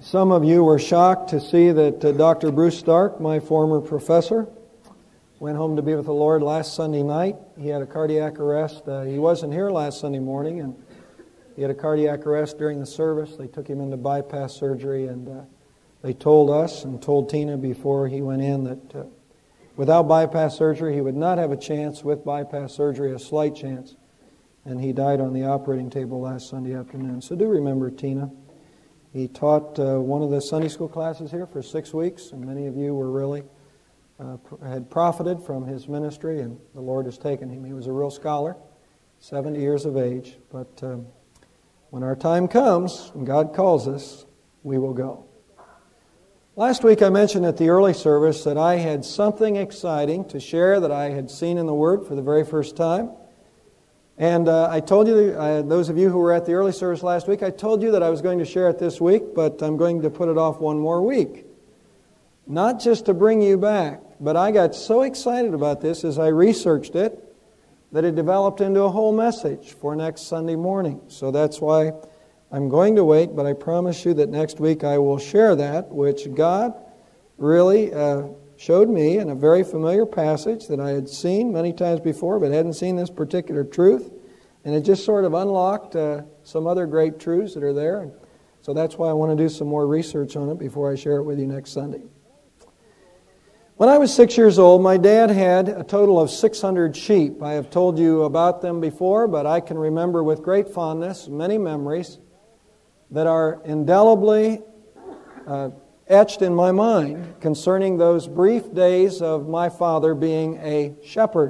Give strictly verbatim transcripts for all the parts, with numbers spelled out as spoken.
Some of you were shocked to see that uh, Doctor Bruce Stark, my former professor, went home to be with the Lord last Sunday night. He had a cardiac arrest. Uh, he wasn't here last Sunday morning, and he had a cardiac arrest during the service. They took him into bypass surgery, and uh, they told us and told Tina before he went in that uh, without bypass surgery, he would not have a chance. With bypass surgery, a slight chance. And he died on the operating table last Sunday afternoon. So do remember Tina. He taught uh, one of the Sunday school classes here for six weeks, and many of you were really uh, had profited from his ministry, and the Lord has taken him. He was a real scholar, seventy years of age. But um, when our time comes, when God calls us, we will go. Last week I mentioned at the early service that I had something exciting to share that I had seen in the Word for the very first time. And uh, I told you, uh, those of you who were at the early service last week, I told you that I was going to share it this week, but I'm going to put it off one more week. Not just to bring you back, but I got so excited about this as I researched it that it developed into a whole message for next Sunday morning. So that's why I'm going to wait, but I promise you that next week I will share that, which God really uh, showed me in a very familiar passage that I had seen many times before, but hadn't seen this particular truth. And it just sort of unlocked uh, some other great truths that are there. And so that's why I want to do some more research on it before I share it with you next Sunday. When I was six years old, my dad had a total of six hundred sheep. I have told you about them before, but I can remember with great fondness many memories that are indelibly uh, etched in my mind concerning those brief days of my father being a shepherd.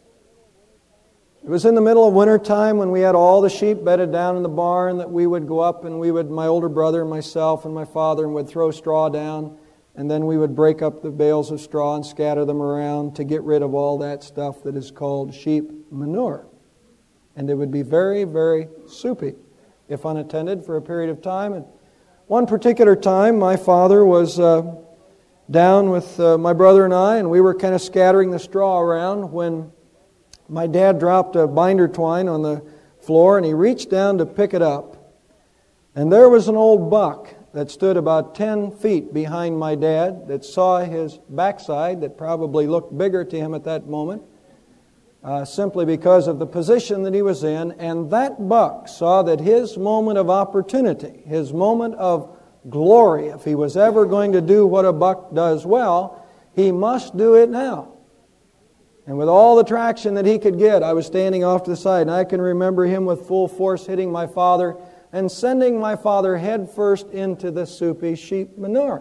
It was in the middle of winter time when we had all the sheep bedded down in the barn that we would go up and we would, my older brother and myself and my father, and would throw straw down, and then we would break up the bales of straw and scatter them around to get rid of all that stuff that is called sheep manure. And it would be very, very soupy if unattended for a period of time. And one particular time, my father was uh, down with uh, my brother and I, and we were kind of scattering the straw around when my dad dropped a binder twine on the floor, and he reached down to pick it up. And there was an old buck that stood about ten feet behind my dad that saw his backside that probably looked bigger to him at that moment, uh, simply because of the position that he was in. And that buck saw that his moment of opportunity, his moment of glory, if he was ever going to do what a buck does well, he must do it now. And with all the traction that he could get, I was standing off to the side, and I can remember him with full force hitting my father and sending my father head first into the soupy sheep manure.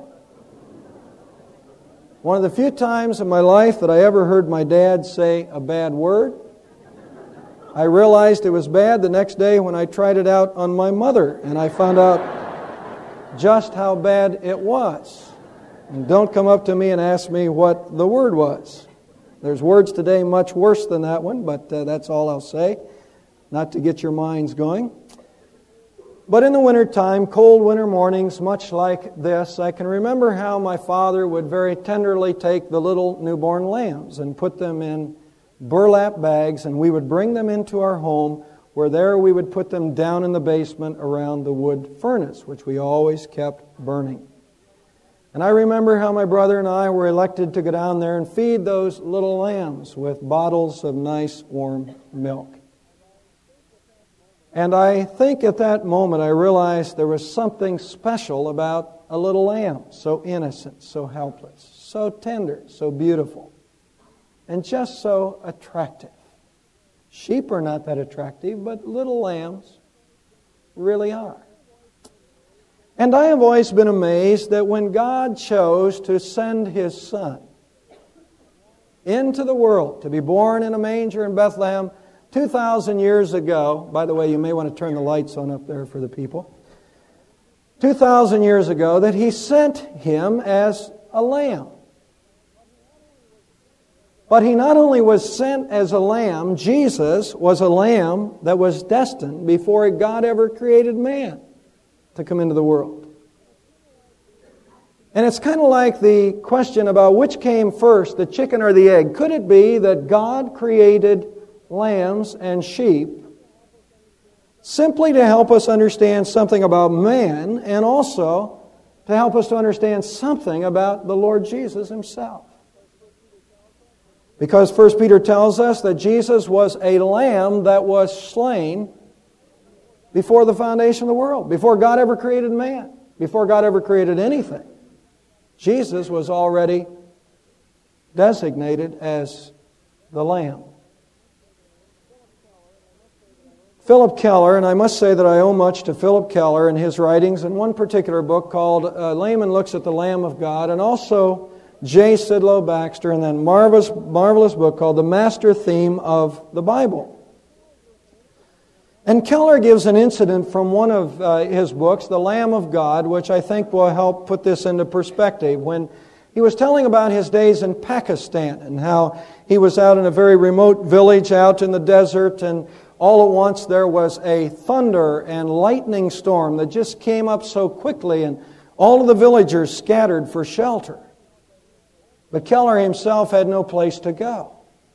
One of the few times in my life that I ever heard my dad say a bad word. I realized it was bad the next day when I tried it out on my mother, and I found out just how bad it was. And don't come up to me and ask me what the word was. There's words today much worse than that one, but uh, that's all I'll say, not to get your minds going. But in the wintertime, cold winter mornings, much like this, I can remember how my father would very tenderly take the little newborn lambs and put them in burlap bags, and we would bring them into our home, where there we would put them down in the basement around the wood furnace, which we always kept burning. And I remember how my brother and I were elected to go down there and feed those little lambs with bottles of nice warm milk. And I think at that moment I realized there was something special about a little lamb, so innocent, so helpless, so tender, so beautiful, and just so attractive. Sheep are not that attractive, but little lambs really are. And I have always been amazed that when God chose to send His Son into the world to be born in a manger in Bethlehem two thousand years ago, by the way, you may want to turn the lights on up there for the people, two thousand years ago, that He sent Him as a lamb. But He not only was sent as a lamb, Jesus was a lamb that was destined before God ever created man to come into the world. And it's kind of like the question about which came first, the chicken or the egg. Could it be that God created lambs and sheep simply to help us understand something about man, and also to help us to understand something about the Lord Jesus Himself. Because First Peter tells us that Jesus was a lamb that was slain before the foundation of the world, before God ever created man, before God ever created anything. Jesus was already designated as the Lamb. Philip Keller, and I must say that I owe much to Philip Keller and his writings in one particular book called uh, Layman Looks at the Lamb of God, and also J. Sidlow Baxter in that marvelous, marvelous book called The Master Theme of the Bible. And Keller gives an incident from one of uh, his books, The Lamb of God, which I think will help put this into perspective. When he was telling about his days in Pakistan and how he was out in a very remote village out in the desert, and all at once there was a thunder and lightning storm that just came up so quickly, and all of the villagers scattered for shelter. But Keller himself had no place to go.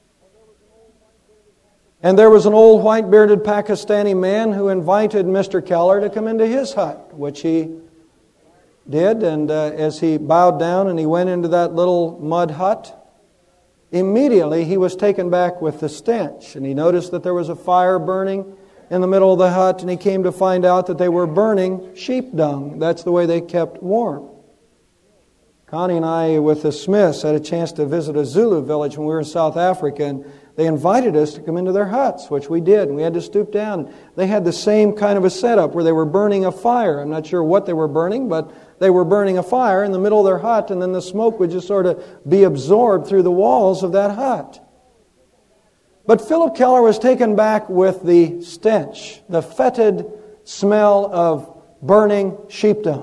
And there was an old white-bearded Pakistani man who invited Mister Keller to come into his hut, which he did. And uh, as he bowed down and he went into that little mud hut, immediately he was taken back with the stench. And he noticed that there was a fire burning in the middle of the hut, and he came to find out that they were burning sheep dung. That's the way they kept warm. Connie and I, with the Smiths, had a chance to visit a Zulu village when we were in South Africa, and they invited us to come into their huts, which we did, and we had to stoop down. They had the same kind of a setup where they were burning a fire. I'm not sure what they were burning, but they were burning a fire in the middle of their hut, and then the smoke would just sort of be absorbed through the walls of that hut. But Philip Keller was taken back with the stench, the fetid smell of burning sheep dung.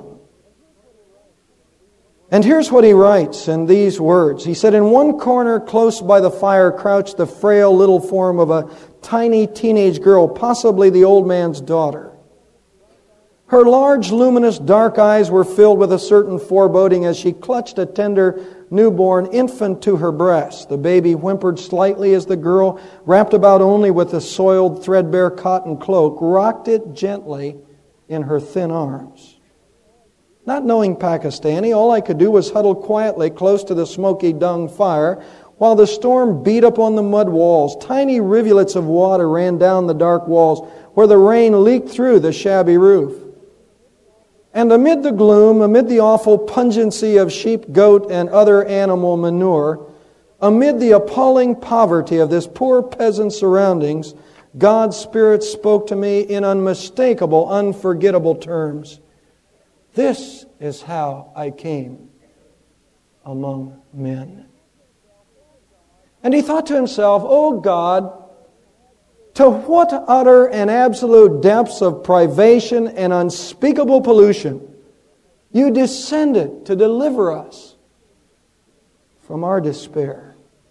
And here's what he writes in these words. He said, "In one corner close by the fire crouched the frail little form of a tiny teenage girl, possibly the old man's daughter. Her large, luminous, dark eyes were filled with a certain foreboding as she clutched a tender, newborn infant to her breast. The baby whimpered slightly as the girl, wrapped about only with a soiled, threadbare cotton cloak, rocked it gently in her thin arms. Not knowing Pakistani, all I could do was huddle quietly close to the smoky dung fire while the storm beat up on the mud walls. Tiny rivulets of water ran down the dark walls where the rain leaked through the shabby roof. And amid the gloom, amid the awful pungency of sheep, goat, and other animal manure, amid the appalling poverty of this poor peasant's surroundings, God's Spirit spoke to me in unmistakable, unforgettable terms. This is how I came among men." And he thought to himself, "Oh God, to what utter and absolute depths of privation and unspeakable pollution you descended to deliver us from our despair."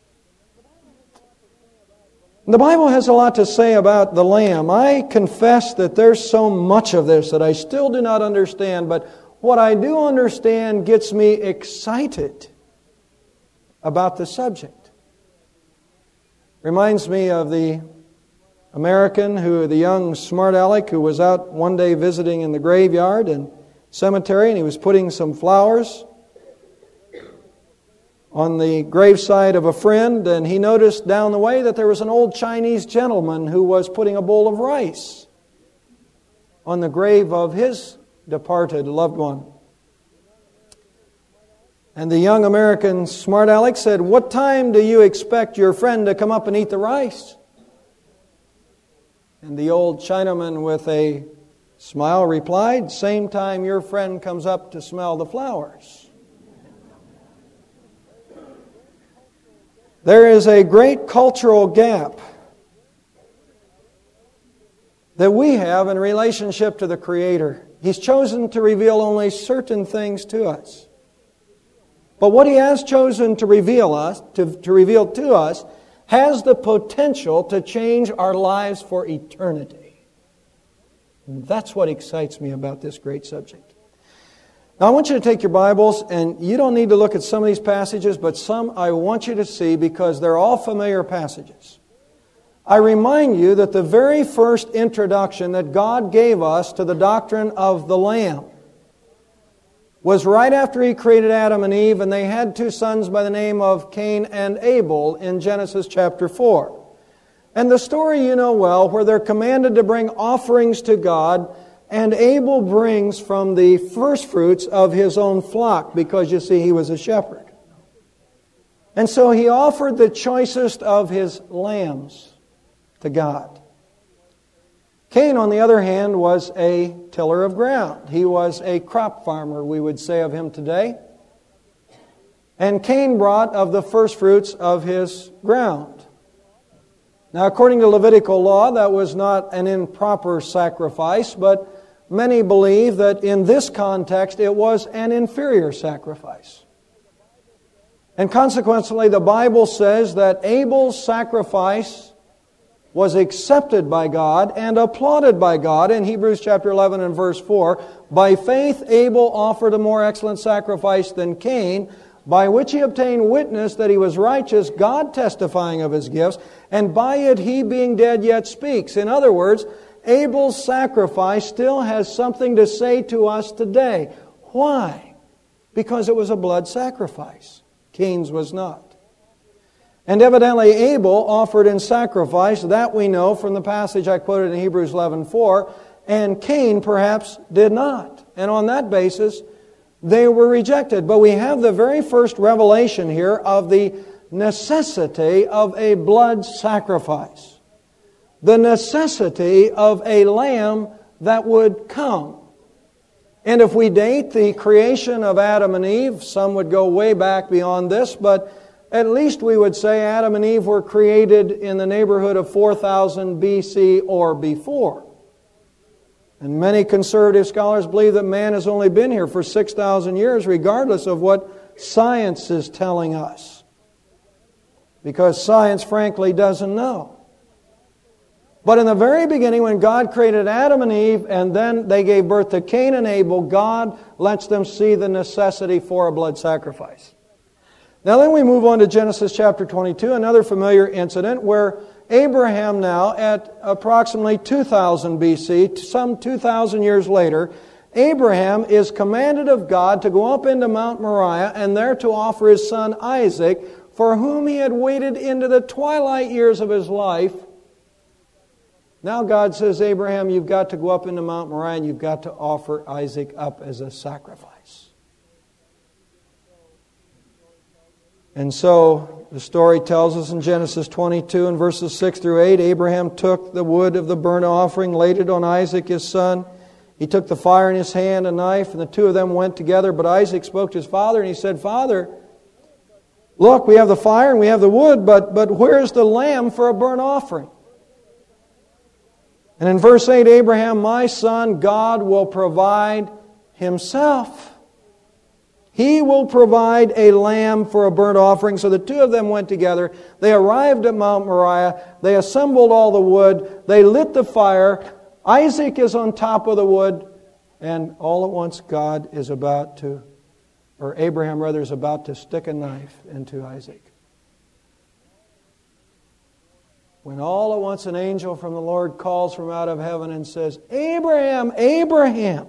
The Bible has a lot to say about the Lamb. I confess that there's so much of this that I still do not understand, but what I do understand gets me excited about the subject. Reminds me of the American who, the young smart aleck who was out one day visiting in the graveyard and cemetery, and he was putting some flowers on the graveside of a friend, and he noticed down the way that there was an old Chinese gentleman who was putting a bowl of rice on the grave of his departed loved one. And the young American smart aleck said, "What time do you expect your friend to come up and eat the rice?" And the old Chinaman with a smile replied, "Same time your friend comes up to smell the flowers." There is a great cultural gap that we have in relationship to the Creator. He's chosen to reveal only certain things to us. But what He has chosen to reveal us, to, to reveal to us, has the potential to change our lives for eternity. And that's what excites me about this great subject. Now I want you to take your Bibles, and you don't need to look at some of these passages, but some I want you to see because they're all familiar passages. I remind you that the very first introduction that God gave us to the doctrine of the Lamb was right after He created Adam and Eve, and they had two sons by the name of Cain and Abel in Genesis chapter four. And the story you know well, where they're commanded to bring offerings to God, and Abel brings from the first fruits of his own flock, because you see he was a shepherd. And so he offered the choicest of his lambs to God. Cain, on the other hand, was a tiller of ground. He was a crop farmer, we would say of him today. And Cain brought of the first fruits of his ground. Now, according to Levitical law, that was not an improper sacrifice, but many believe that in this context it was an inferior sacrifice. And consequently, the Bible says that Abel's sacrifice was accepted by God and applauded by God in Hebrews chapter eleven and verse four. By faith Abel offered a more excellent sacrifice than Cain, by which he obtained witness that he was righteous, God testifying of his gifts, and by it he being dead yet speaks. In other words, Abel's sacrifice still has something to say to us today. Why? Because it was a blood sacrifice. Cain's was not. And evidently Abel offered in sacrifice, that we know from the passage I quoted in Hebrews eleven four, and Cain perhaps did not. And on that basis, they were rejected. But we have the very first revelation here of the necessity of a blood sacrifice. The necessity of a lamb that would come. And if we date the creation of Adam and Eve, some would go way back beyond this, but at least we would say Adam and Eve were created in the neighborhood of four thousand B C or before. And many conservative scholars believe that man has only been here for six thousand years, regardless of what science is telling us. Because science, frankly, doesn't know. But in the very beginning, when God created Adam and Eve, and then they gave birth to Cain and Abel, God lets them see the necessity for a blood sacrifice. Now then we move on to Genesis chapter twenty-two, another familiar incident where Abraham now, at approximately two thousand B C, some two thousand years later, Abraham is commanded of God to go up into Mount Moriah and there to offer his son Isaac, for whom he had waited into the twilight years of his life. Now God says, Abraham, you've got to go up into Mount Moriah and you've got to offer Isaac up as a sacrifice. And so the story tells us in Genesis twenty-two and verses six through eight, Abraham took the wood of the burnt offering, laid it on Isaac his son. He took the fire in his hand, a knife, and the two of them went together. But Isaac spoke to his father and he said, Father, look, we have the fire and we have the wood, but, but where's the lamb for a burnt offering? And in verse eight, Abraham, my son, God will provide Himself. He will provide a lamb for a burnt offering. So the two of them went together. They arrived at Mount Moriah. They assembled all the wood. They lit the fire. Isaac is on top of the wood. And all at once God is about to, or Abraham rather, is about to stick a knife into Isaac. When all at once an angel from the Lord calls from out of heaven and says, Abraham, Abraham,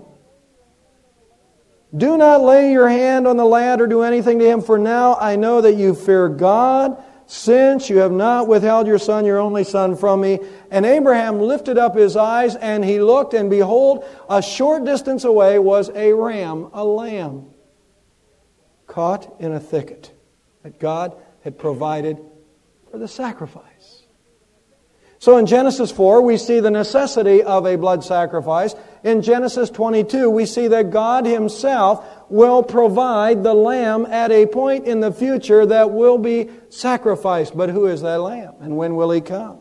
do not lay your hand on the lad or do anything to him, for now I know that you fear God, since you have not withheld your son, your only son, from me. And Abraham lifted up his eyes, and he looked, and behold, a short distance away was a ram, a lamb, caught in a thicket that God had provided for the sacrifice. So in Genesis four, we see the necessity of a blood sacrifice. In Genesis twenty-two, we see that God Himself will provide the lamb at a point in the future that will be sacrificed. But who is that lamb? And when will He come?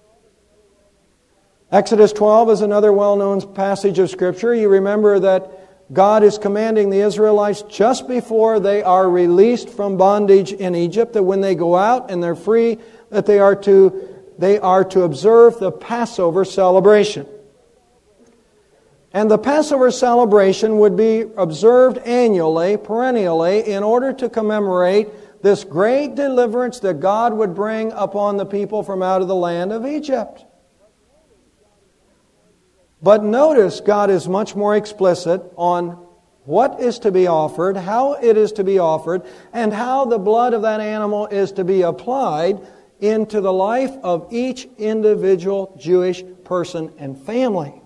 Exodus twelve is another well-known passage of Scripture. You remember that God is commanding the Israelites just before they are released from bondage in Egypt, that when they go out and they're free, that they are to They are to observe the Passover celebration. And the Passover celebration would be observed annually, perennially, in order to commemorate this great deliverance that God would bring upon the people from out of the land of Egypt. But notice God is much more explicit on what is to be offered, how it is to be offered, and how the blood of that animal is to be applied into the life of each individual Jewish person and family.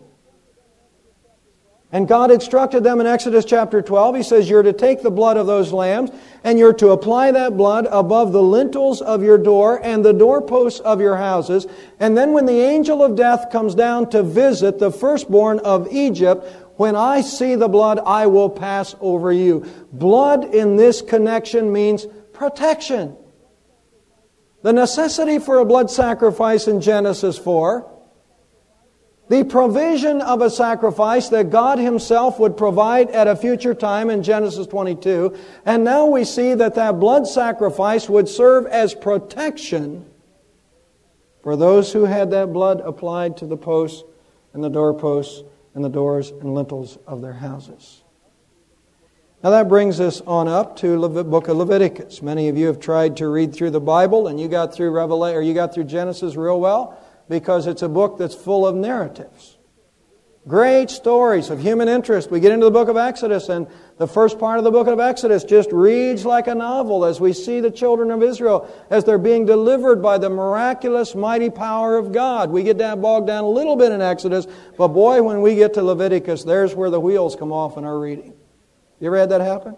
And God instructed them in Exodus chapter twelve. He says, you're to take the blood of those lambs and you're to apply that blood above the lintels of your door and the doorposts of your houses. And then when the angel of death comes down to visit the firstborn of Egypt, when I see the blood, I will pass over you. Blood in this connection means protection. The necessity for a blood sacrifice in Genesis four, the provision of a sacrifice that God Himself would provide at a future time in Genesis twenty-two. And now we see that that blood sacrifice would serve as protection for those who had that blood applied to the posts and the doorposts and the doors and lintels of their houses. Now that brings us on up to the book of Leviticus. Many of you have tried to read through the Bible, and you got through Revelation, or you got through Genesis real well, because it's a book that's full of narratives. Great stories of human interest. We get into the book of Exodus, and the first part of the book of Exodus just reads like a novel as we see the children of Israel as they're being delivered by the miraculous, mighty power of God. We get that bogged down a little bit in Exodus, but boy, when we get to Leviticus, there's where the wheels come off in our reading. You ever had that happen?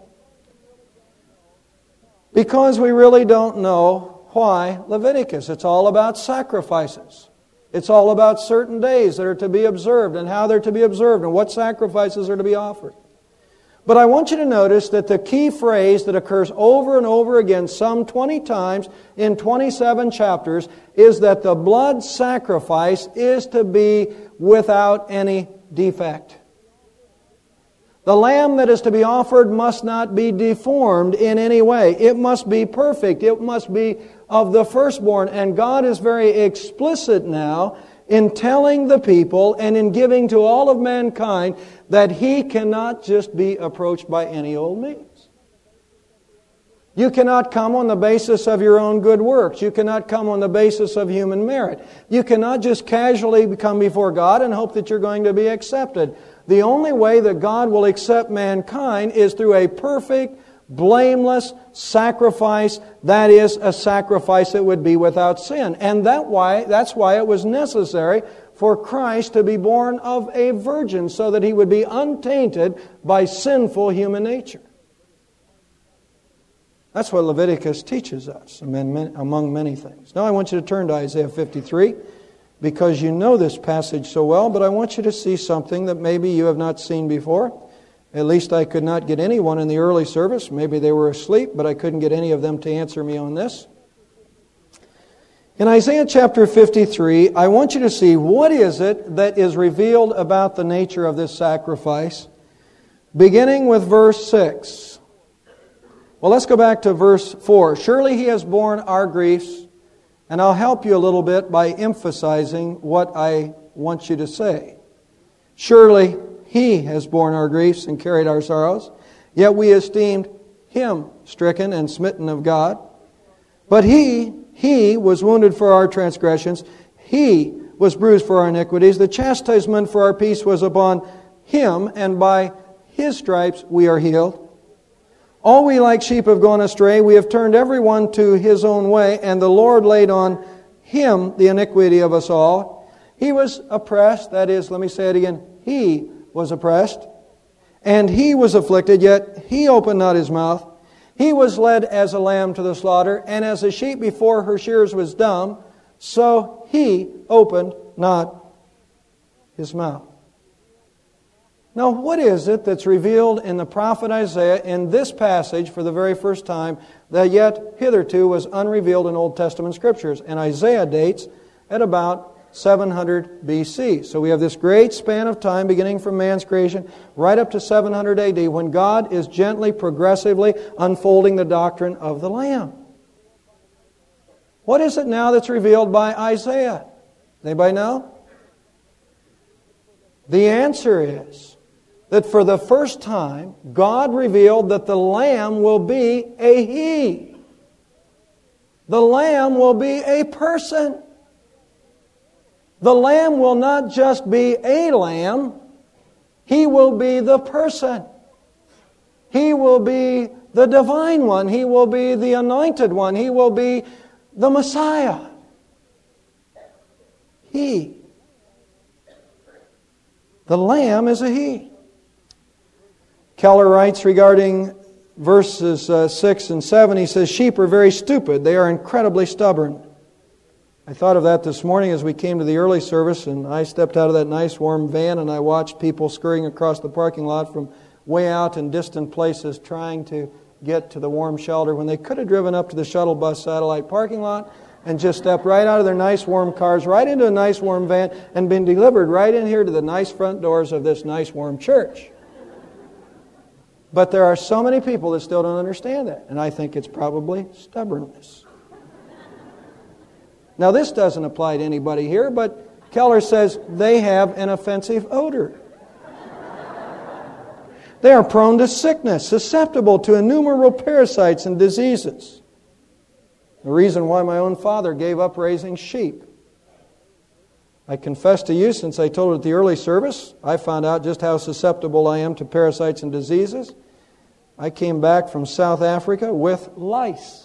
Because we really don't know why Leviticus. It's all about sacrifices. It's all about certain days that are to be observed and how they're to be observed and what sacrifices are to be offered. But I want you to notice that the key phrase that occurs over and over again some twenty times in twenty-seven chapters is that the blood sacrifice is to be without any defect. The lamb that is to be offered must not be deformed in any way. It must be perfect. It must be of the firstborn. And God is very explicit now in telling the people and in giving to all of mankind that He cannot just be approached by any old means. You cannot come on the basis of your own good works. You cannot come on the basis of human merit. You cannot just casually come before God and hope that you're going to be accepted. The only way that God will accept mankind is through a perfect, blameless sacrifice. That is, a sacrifice that would be without sin. And that why that's why it was necessary for Christ to be born of a virgin, so that He would be untainted by sinful human nature. That's what Leviticus teaches us, among many things. Now I want you to turn to Isaiah fifty-three, because you know this passage so well, but I want you to see something that maybe you have not seen before. At least I could not get anyone in the early service. Maybe they were asleep, but I couldn't get any of them to answer me on this. In Isaiah chapter fifty-three, I want you to see what is it that is revealed about the nature of this sacrifice, beginning with verse six. Well, let's go back to verse four. Surely He has borne our griefs, and I'll help you a little bit by emphasizing what I want you to say. Surely He has borne our griefs and carried our sorrows, yet we esteemed Him stricken and smitten of God. But He, He was wounded for our transgressions, He was bruised for our iniquities. The chastisement for our peace was upon Him, and by His stripes we are healed. All we like sheep have gone astray. We have turned everyone to his own way, and the Lord laid on Him the iniquity of us all. He was oppressed, that is, let me say it again, He was oppressed, and He was afflicted, yet He opened not His mouth. He was led as a lamb to the slaughter, and as a sheep before her shearers was dumb, so He opened not His mouth. Now, what is it that's revealed in the prophet Isaiah in this passage for the very first time that yet hitherto was unrevealed in Old Testament Scriptures? And Isaiah dates at about seven hundred B C. So we have this great span of time beginning from man's creation right up to seven hundred A D when God is gently, progressively unfolding the doctrine of the Lamb. What is it now that's revealed by Isaiah? Anybody know? The answer is that for the first time, God revealed that the Lamb will be a He. The Lamb will be a person. The Lamb will not just be a lamb, He will be the person. He will be the divine one. He will be the anointed one. He will be the Messiah. He. The Lamb is a He. Keller writes regarding verses uh, six and seven, he says, sheep are very stupid. They are incredibly stubborn. I thought of that this morning as we came to the early service, and I stepped out of that nice warm van and I watched people scurrying across the parking lot from way out in distant places trying to get to the warm shelter when they could have driven up to the shuttle bus satellite parking lot and just stepped right out of their nice warm cars, right into a nice warm van, and been delivered right in here to the nice front doors of this nice warm church. But there are so many people that still don't understand that, and I think it's probably stubbornness. Now, this doesn't apply to anybody here, but Keller says they have an offensive odor. They are prone to sickness, susceptible to innumerable parasites and diseases. The reason why my own father gave up raising sheep. I confess to you, since I told it at the early service, I found out just how susceptible I am to parasites and diseases. I came back from South Africa with lice.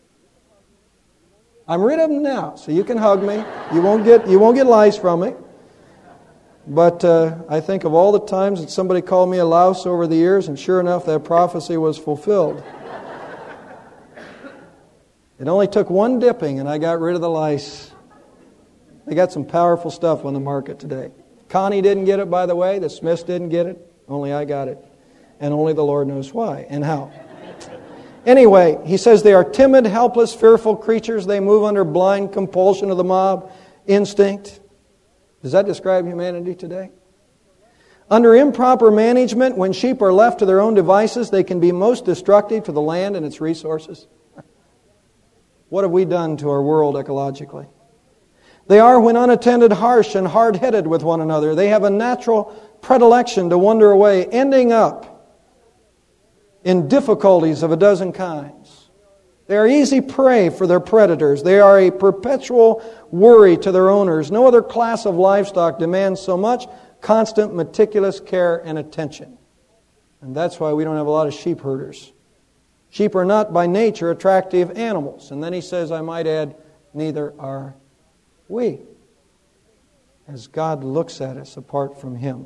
I'm rid of them now, so you can hug me. You won't get you won't get lice from me. But uh, I think of all the times that somebody called me a louse over the years, and sure enough, that prophecy was fulfilled. It only took one dipping, and I got rid of the lice. They got some powerful stuff on the market today. Connie didn't get it, by the way. The Smiths didn't get it. Only I got it. And only the Lord knows why and how. Anyway, he says they are timid, helpless, fearful creatures. They move under blind compulsion of the mob instinct. Does that describe humanity today? Under improper management, when sheep are left to their own devices, they can be most destructive to the land and its resources. What have we done to our world ecologically? They are, when unattended, harsh and hard-headed with one another. They have a natural predilection to wander away, ending up in difficulties of a dozen kinds. They are easy prey for their predators. They are a perpetual worry to their owners. No other class of livestock demands so much constant, meticulous care and attention. And that's why we don't have a lot of sheep herders. Sheep are not by nature attractive animals. And then he says, I might add, neither are we, as God looks at us apart from Him.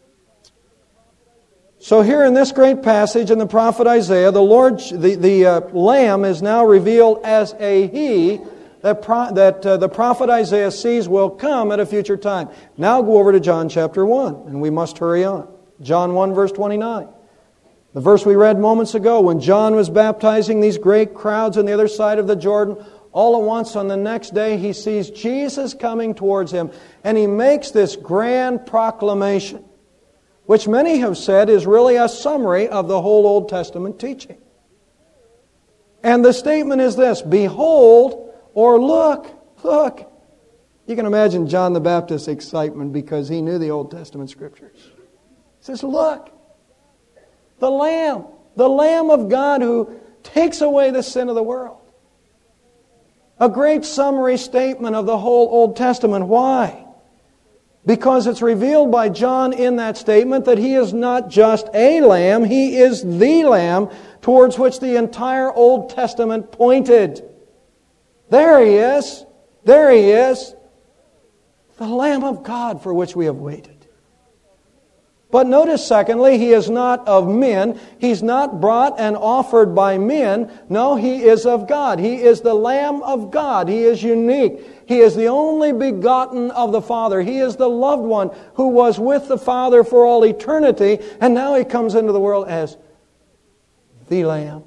So here in this great passage in the prophet Isaiah, the Lord, the, the uh, Lamb is now revealed as a He that, pro, that uh, the prophet Isaiah sees will come at a future time. Now go over to John chapter one, and we must hurry on. John one verse twenty-nine. The verse we read moments ago, when John was baptizing these great crowds on the other side of the Jordan, all at once on the next day he sees Jesus coming towards him, and he makes this grand proclamation, which many have said is really a summary of the whole Old Testament teaching. And the statement is this: behold, or look, look. You can imagine John the Baptist's excitement because he knew the Old Testament Scriptures. He says, look, the Lamb, the Lamb of God who takes away the sin of the world. A great summary statement of the whole Old Testament. Why? Because it's revealed by John in that statement that He is not just a lamb, He is the Lamb towards which the entire Old Testament pointed. There He is. There He is. The Lamb of God for which we have waited. But notice, secondly, He is not of men. He's not brought and offered by men. No, He is of God. He is the Lamb of God. He is unique. He is the only begotten of the Father. He is the loved one who was with the Father for all eternity, and now He comes into the world as the Lamb.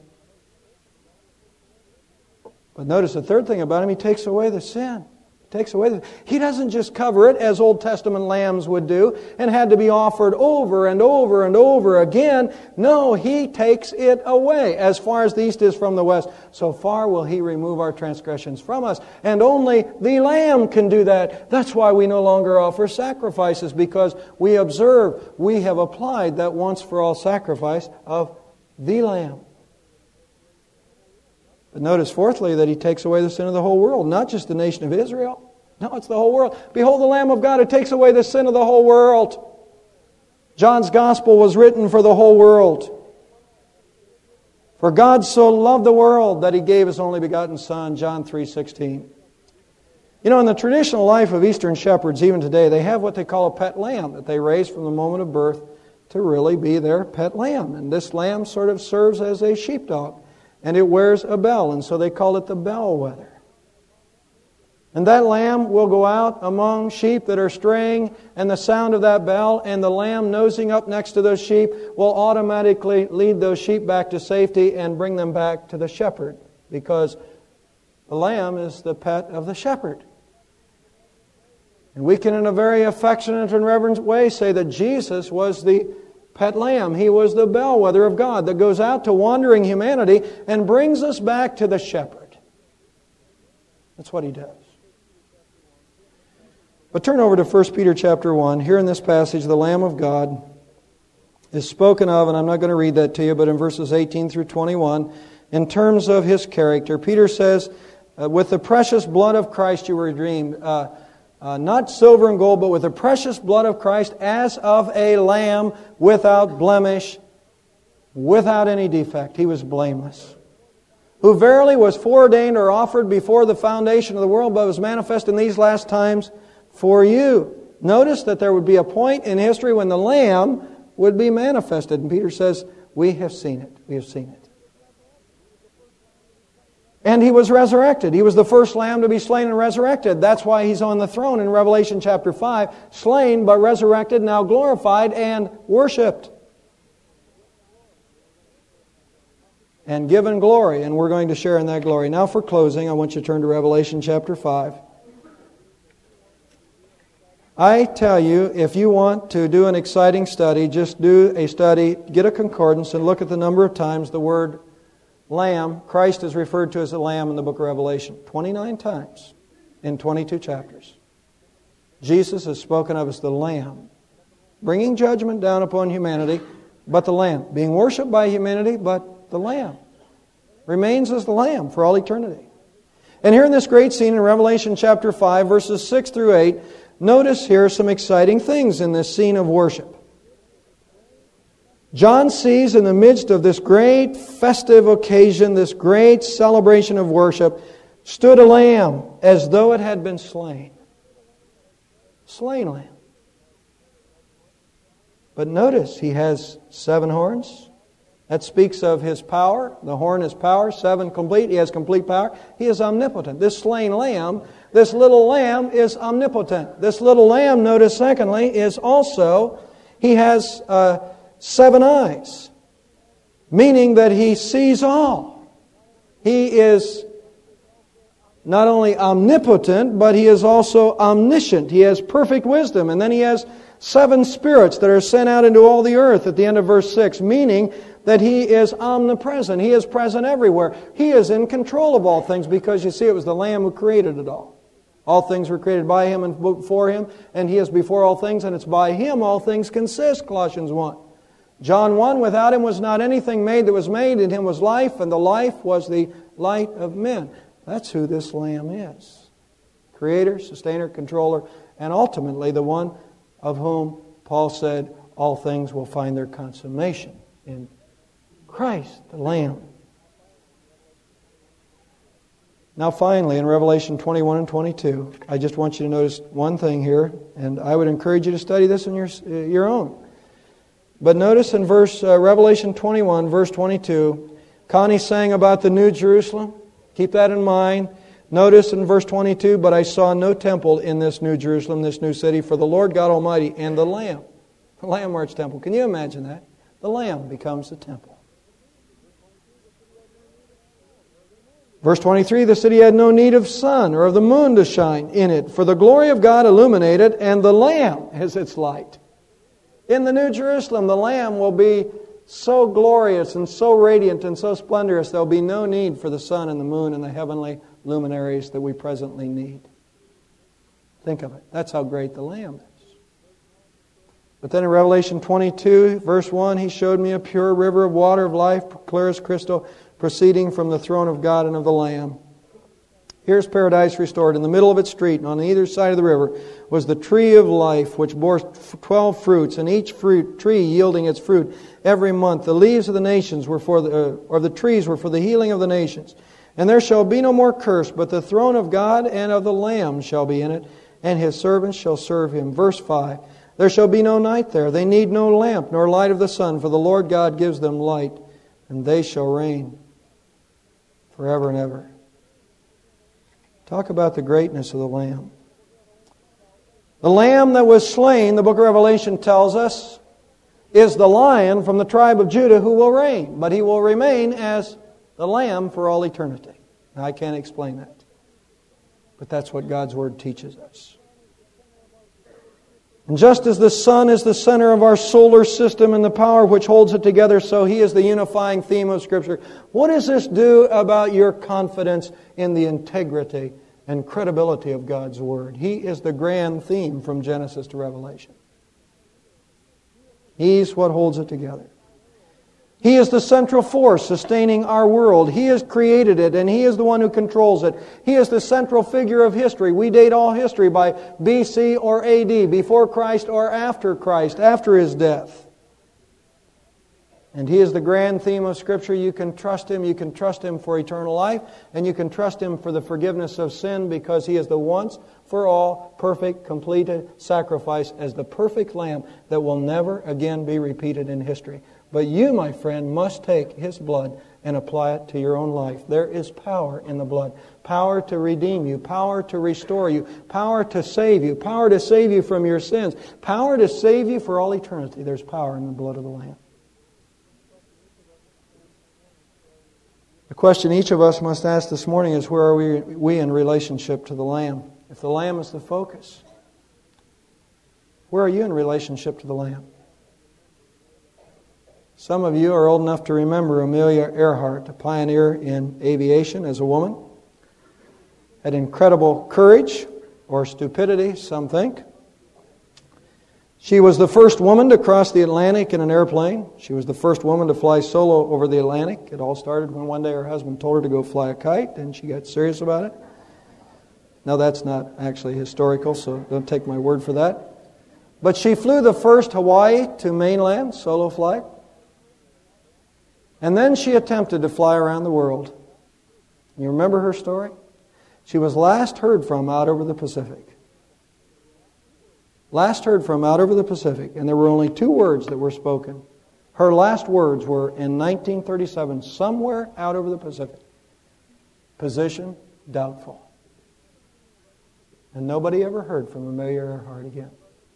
But notice the third thing about Him, He takes away the sin. Takes away the, he doesn't just cover it as Old Testament lambs would do and had to be offered over and over and over again. No, He takes it away. As far as the east is from the west, so far will He remove our transgressions from us. And only the Lamb can do that. That's why we no longer offer sacrifices, because we observe we have applied that once for all sacrifice of the Lamb. But notice, fourthly, that He takes away the sin of the whole world, not just the nation of Israel. No, it's the whole world. Behold the Lamb of God who takes away the sin of the whole world. John's Gospel was written for the whole world. For God so loved the world that He gave His only begotten Son, John three sixteen. You know, in the traditional life of Eastern shepherds, even today, they have what they call a pet lamb that they raise from the moment of birth to really be their pet lamb. And this lamb sort of serves as a sheepdog. And it wears a bell, and so they call it the bellwether. And that lamb will go out among sheep that are straying, and the sound of that bell and the lamb nosing up next to those sheep will automatically lead those sheep back to safety and bring them back to the shepherd, because the lamb is the pet of the shepherd. And we can, in a very affectionate and reverent way, say that Jesus was the pet lamb. He was the bellwether of God that goes out to wandering humanity and brings us back to the shepherd. That's what He does. But turn over to First Peter chapter one. Here in this passage, the Lamb of God is spoken of, and I'm not going to read that to you, but in verses eighteen through twenty-one, in terms of His character, Peter says, uh, with the precious blood of Christ you were redeemed, uh, uh, not silver and gold, but with the precious blood of Christ, as of a lamb without blemish, without any defect. He was blameless. Who verily was foreordained or offered before the foundation of the world, but was manifest in these last times for you. Notice that there would be a point in history when the Lamb would be manifested. And Peter says, we have seen it. We have seen it. And He was resurrected. He was the first Lamb to be slain and resurrected. That's why He's on the throne in Revelation chapter five. Slain, but resurrected, now glorified and worshipped. And given glory. And we're going to share in that glory. Now for closing, I want you to turn to Revelation chapter five. I tell you, if you want to do an exciting study, just do a study, get a concordance, and look at the number of times the word Lamb, Christ is referred to as a Lamb in the book of Revelation. twenty-nine times in twenty-two chapters. Jesus is spoken of as the Lamb, bringing judgment down upon humanity, but the Lamb. Being worshipped by humanity, but the Lamb. Remains as the Lamb for all eternity. And here in this great scene in Revelation chapter five, verses six through eight, notice here some exciting things in this scene of worship. John sees in the midst of this great festive occasion, this great celebration of worship, stood a lamb as though it had been slain. Slain lamb. But notice, he has seven horns. That speaks of His power. The horn is power. Seven complete. He has complete power. He is omnipotent. This slain lamb, this little lamb is omnipotent. This little lamb, notice secondly, is also, he has uh, seven eyes. Meaning that He sees all. He is not only omnipotent, but He is also omniscient. He has perfect wisdom. And then He has seven spirits that are sent out into all the earth at the end of verse six, meaning that He is omnipresent. He is present everywhere. He is in control of all things, because you see, it was the Lamb who created it all. All things were created by Him and for Him, and He is before all things, and it's by Him all things consist, Colossians one. John one, without Him was not anything made that was made. In Him was life, and the life was the light of men. That's who this Lamb is. Creator, sustainer, controller, and ultimately the one of whom Paul said all things will find their consummation in Christ, the Lamb. Now finally, in Revelation twenty-one and twenty-two, I just want you to notice one thing here, and I would encourage you to study this on your, your own. But notice in verse uh, Revelation twenty-one, verse twenty-two, Connie sang about the New Jerusalem. Keep that in mind. Notice in verse twenty-two, but I saw no temple in this New Jerusalem, this new city, for the Lord God Almighty and the Lamb. The Lamb were its temple. Can you imagine that? The Lamb becomes the temple. Verse twenty-three, the city had no need of sun or of the moon to shine in it, for the glory of God illuminated, and the Lamb is its light. In the New Jerusalem, the Lamb will be so glorious and so radiant and so splendorous, there will be no need for the sun and the moon and the heavenly luminaries that we presently need. Think of it. That's how great the Lamb is. But then in Revelation twenty-two, verse one, He showed me a pure river of water of life, clear as crystal, proceeding from the throne of God and of the Lamb. Here's paradise restored. In the middle of its street and on either side of the river was the tree of life, which bore twelve fruits, and each fruit tree yielding its fruit every month. The leaves of the nations were for the, uh, or the trees were for the healing of the nations. And there shall be no more curse, but the throne of God and of the Lamb shall be in it, and His servants shall serve Him. Verse five. There shall be no night there. They need no lamp nor light of the sun, for the Lord God gives them light, and they shall reign forever and ever. Talk about the greatness of the Lamb. The Lamb that was slain, the book of Revelation tells us, is the Lion from the tribe of Judah who will reign. But He will remain as the Lamb for all eternity. Now, I can't explain that. But that's what God's Word teaches us. And just as the sun is the center of our solar system and the power which holds it together, so He is the unifying theme of Scripture. What does this do about your confidence in the integrity and credibility of God's Word? He is the grand theme from Genesis to Revelation. He's what holds it together. He is the central force sustaining our world. He has created it, and He is the one who controls it. He is the central figure of history. We date all history by B C or A D, before Christ or after Christ, after His death. And He is the grand theme of Scripture. You can trust Him. You can trust Him for eternal life, and you can trust Him for the forgiveness of sin, because He is the once for all, perfect, completed sacrifice as the perfect Lamb that will never again be repeated in history. But you, my friend, must take His blood and apply it to your own life. There is power in the blood. Power to redeem you. Power to restore you. Power to save you. Power to save you from your sins. Power to save you for all eternity. There's power in the blood of the Lamb. The question each of us must ask this morning is, where are we, we in relationship to the Lamb? If the Lamb is the focus, where are you in relationship to the Lamb? Some of you are old enough to remember Amelia Earhart, a pioneer in aviation as a woman. Had incredible courage, or stupidity, some think. She was the first woman to cross the Atlantic in an airplane. She was the first woman to fly solo over the Atlantic. It all started when one day her husband told her to go fly a kite, and she got serious about it. Now, that's not actually historical, so don't take my word for that. But she flew the first Hawaii to mainland solo flight. And then she attempted to fly around the world. You remember her story? She was last heard from out over the Pacific. Last heard from out over the Pacific, and there were only two words that were spoken. Her last words were in nineteen thirty-seven, somewhere out over the Pacific. Position doubtful. And nobody ever heard from Amelia Earhart again.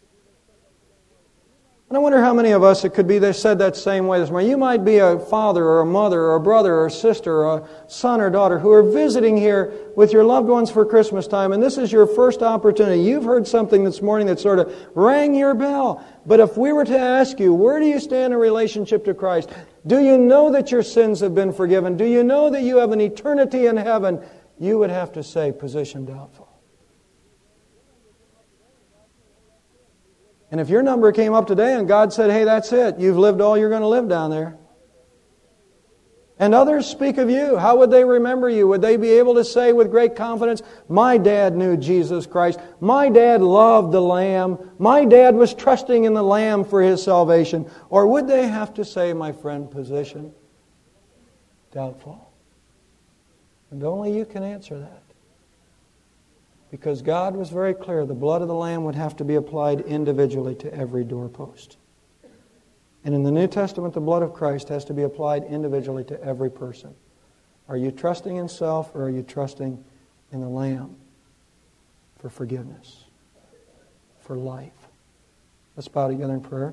And I wonder how many of us, it could be they said that same way this morning. You might be a father or a mother or a brother or a sister or a son or daughter who are visiting here with your loved ones for Christmas time, and this is your first opportunity. You've heard something this morning that sort of rang your bell. But if we were to ask you, where do you stand in relationship to Christ? Do you know that your sins have been forgiven? Do you know that you have an eternity in heaven? You would have to say, position doubtful. And if your number came up today and God said, hey, that's it, you've lived all you're going to live down there. And others speak of you, how would they remember you? Would they be able to say with great confidence, my dad knew Jesus Christ. My dad loved the Lamb. My dad was trusting in the Lamb for his salvation. Or would they have to say, my friend, position doubtful? And only you can answer that. Because God was very clear, the blood of the Lamb would have to be applied individually to every doorpost. And in the New Testament, the blood of Christ has to be applied individually to every person. Are you trusting in self, or are you trusting in the Lamb for forgiveness, for life? Let's bow together in prayer.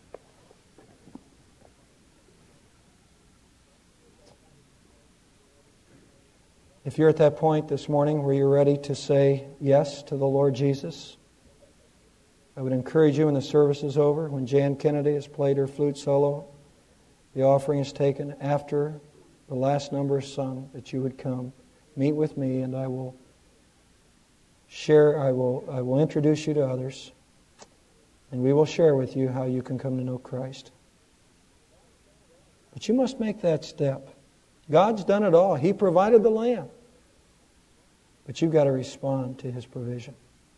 If you're at that point this morning where you're ready to say yes to the Lord Jesus, I would encourage you when the service is over, when Jan Kennedy has played her flute solo, the offering is taken after the last number is sung, that you would come, meet with me, and I will share, I will, I will introduce you to others, and we will share with you how you can come to know Christ. But you must make that step. God's done it all. He provided the Lamb. But you've got to respond to His provision.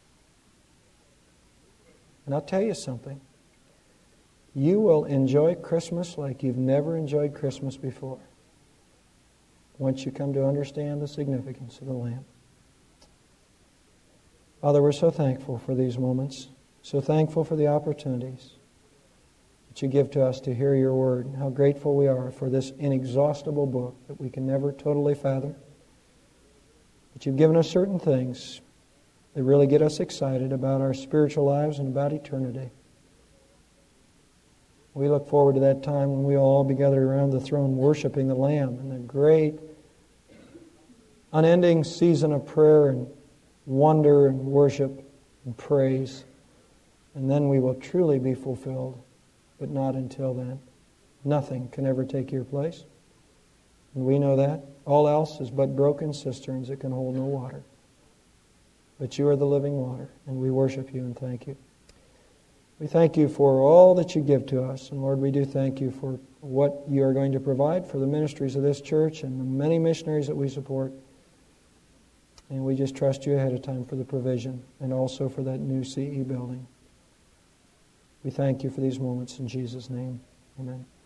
And I'll tell you something. You will enjoy Christmas like you've never enjoyed Christmas before once you come to understand the significance of the Lamb. Father, we're so thankful for these moments, so thankful for the opportunities that you give to us to hear your word, and how grateful we are for this inexhaustible book that we can never totally fathom. But you've given us certain things that really get us excited about our spiritual lives and about eternity. We look forward to that time when we will all be gathered around the throne worshiping the Lamb in the great, unending season of prayer and wonder and worship and praise. And then we will truly be fulfilled, but not until then. Nothing can ever take your place. And we know that. All else is but broken cisterns that can hold no water. But you are the living water, and we worship you and thank you. We thank you for all that you give to us. And Lord, we do thank you for what you are going to provide for the ministries of this church and the many missionaries that we support. And we just trust you ahead of time for the provision and also for that new C E building. We thank you for these moments in Jesus' name. Amen.